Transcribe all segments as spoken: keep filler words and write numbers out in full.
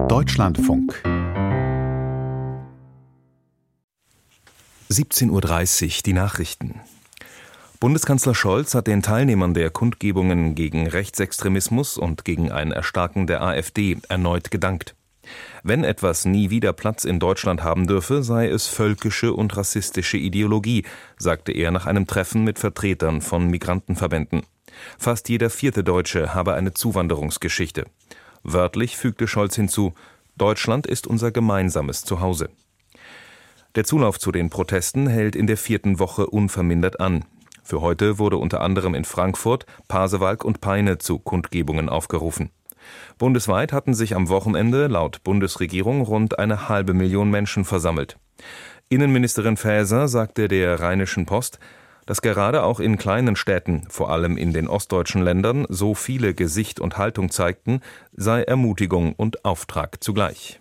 Deutschlandfunk. siebzehn Uhr dreißig, die Nachrichten. Bundeskanzler Scholz hat den Teilnehmern der Kundgebungen gegen Rechtsextremismus und gegen ein Erstarken der AfD erneut gedankt. Wenn etwas nie wieder Platz in Deutschland haben dürfe, sei es völkische und rassistische Ideologie, sagte er nach einem Treffen mit Vertretern von Migrantenverbänden. Fast jeder vierte Deutsche habe eine Zuwanderungsgeschichte. Wörtlich fügte Scholz hinzu: Deutschland ist unser gemeinsames Zuhause. Der Zulauf zu den Protesten hält in der vierten Woche unvermindert an. Für heute wurde unter anderem in Frankfurt, Pasewalk und Peine zu Kundgebungen aufgerufen. Bundesweit hatten sich am Wochenende laut Bundesregierung rund eine halbe Million Menschen versammelt. Innenministerin Faeser sagte der Rheinischen Post, dass gerade auch in kleinen Städten, vor allem in den ostdeutschen Ländern, so viele Gesicht und Haltung zeigten, sei Ermutigung und Auftrag zugleich.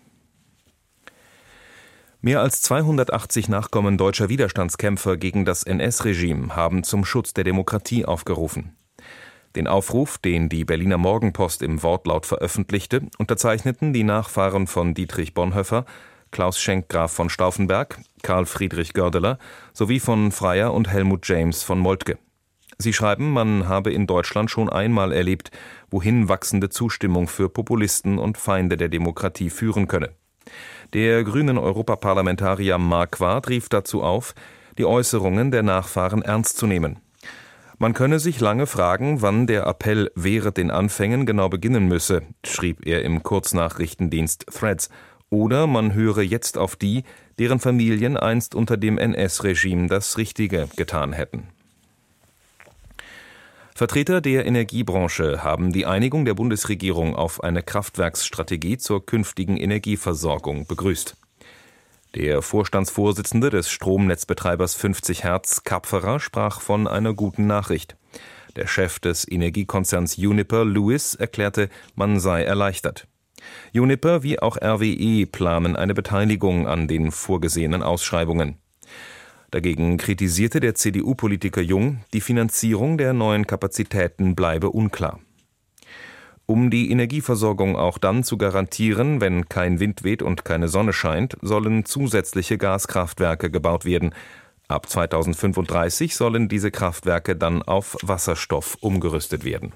Mehr als zweihundertachtzig Nachkommen deutscher Widerstandskämpfer gegen das N S-Regime haben zum Schutz der Demokratie aufgerufen. Den Aufruf, den die Berliner Morgenpost im Wortlaut veröffentlichte, unterzeichneten die Nachfahren von Dietrich Bonhoeffer, Klaus Schenk Graf von Stauffenberg, Karl Friedrich Goerdeler sowie von Freyer und Helmut James von Moltke. Sie schreiben, man habe in Deutschland schon einmal erlebt, wohin wachsende Zustimmung für Populisten und Feinde der Demokratie führen könne. Der grünen Europaparlamentarier Marquardt rief dazu auf, die Äußerungen der Nachfahren ernst zu nehmen. Man könne sich lange fragen, wann der Appell „Wehret den Anfängen“ genau beginnen müsse, schrieb er im Kurznachrichtendienst Threads. Oder man höre jetzt auf die, deren Familien einst unter dem N S-Regime das Richtige getan hätten. Vertreter der Energiebranche haben die Einigung der Bundesregierung auf eine Kraftwerksstrategie zur künftigen Energieversorgung begrüßt. Der Vorstandsvorsitzende des Stromnetzbetreibers fünfzig Hertz, Kapferer, sprach von einer guten Nachricht. Der Chef des Energiekonzerns Uniper, Lewis, erklärte, man sei erleichtert. Uniper wie auch R W E planen eine Beteiligung an den vorgesehenen Ausschreibungen. Dagegen kritisierte der C D U-Politiker Jung, die Finanzierung der neuen Kapazitäten bleibe unklar. Um die Energieversorgung auch dann zu garantieren, wenn kein Wind weht und keine Sonne scheint, sollen zusätzliche Gaskraftwerke gebaut werden. Ab zweitausendfünfunddreißig sollen diese Kraftwerke dann auf Wasserstoff umgerüstet werden.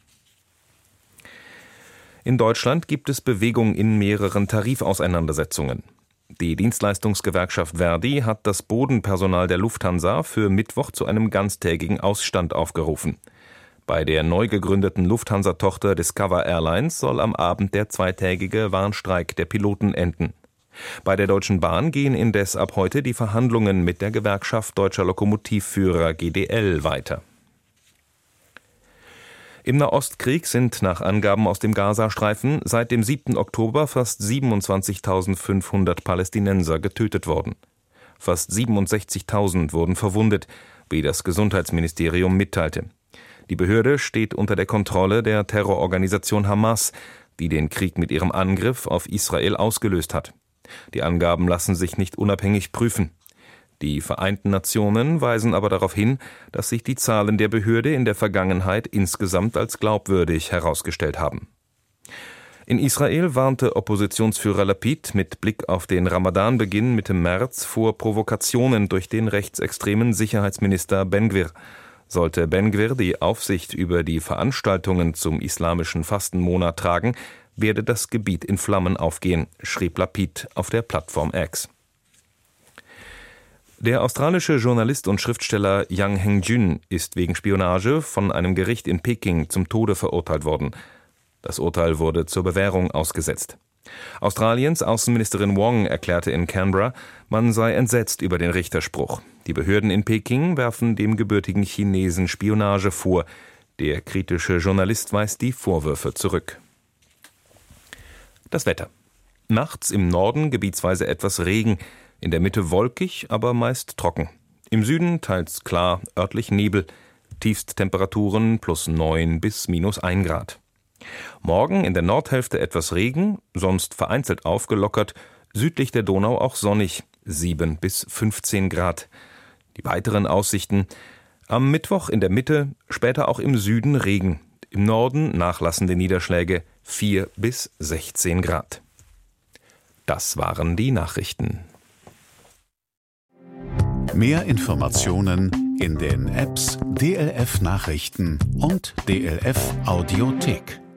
In Deutschland gibt es Bewegung in mehreren Tarifauseinandersetzungen. Die Dienstleistungsgewerkschaft Verdi hat das Bodenpersonal der Lufthansa für Mittwoch zu einem ganztägigen Ausstand aufgerufen. Bei der neu gegründeten Lufthansa-Tochter Discover Airlines soll am Abend der zweitägige Warnstreik der Piloten enden. Bei der Deutschen Bahn gehen indes ab heute die Verhandlungen mit der Gewerkschaft Deutscher Lokomotivführer G D L weiter. Im Nahostkrieg sind nach Angaben aus dem Gazastreifen seit dem siebten Oktober fast siebenundzwanzigtausendfünfhundert Palästinenser getötet worden. Fast siebenundsechzigtausend wurden verwundet, wie das Gesundheitsministerium mitteilte. Die Behörde steht unter der Kontrolle der Terrororganisation Hamas, die den Krieg mit ihrem Angriff auf Israel ausgelöst hat. Die Angaben lassen sich nicht unabhängig prüfen. Die Vereinten Nationen weisen aber darauf hin, dass sich die Zahlen der Behörde in der Vergangenheit insgesamt als glaubwürdig herausgestellt haben. In Israel warnte Oppositionsführer Lapid mit Blick auf den Ramadanbeginn Mitte März vor Provokationen durch den rechtsextremen Sicherheitsminister Ben Gvir. Sollte Ben Gvir die Aufsicht über die Veranstaltungen zum islamischen Fastenmonat tragen, werde das Gebiet in Flammen aufgehen, schrieb Lapid auf der Plattform X. Der australische Journalist und Schriftsteller Yang Hengjun ist wegen Spionage von einem Gericht in Peking zum Tode verurteilt worden. Das Urteil wurde zur Bewährung ausgesetzt. Australiens Außenministerin Wong erklärte in Canberra, man sei entsetzt über den Richterspruch. Die Behörden in Peking werfen dem gebürtigen Chinesen Spionage vor. Der kritische Journalist weist die Vorwürfe zurück. Das Wetter. Nachts im Norden gebietsweise etwas Regen, in der Mitte wolkig, aber meist trocken. Im Süden teils klar, örtlich Nebel. Tiefsttemperaturen plus neun bis minus ein Grad. Morgen in der Nordhälfte etwas Regen, sonst vereinzelt aufgelockert, südlich der Donau auch sonnig, sieben bis fünfzehn Grad. Die weiteren Aussichten: am Mittwoch in der Mitte, später auch im Süden Regen, im Norden nachlassende Niederschläge, vier bis sechzehn Grad. Das waren die Nachrichten. Mehr Informationen in den Apps D L F Nachrichten und D L F Audiothek.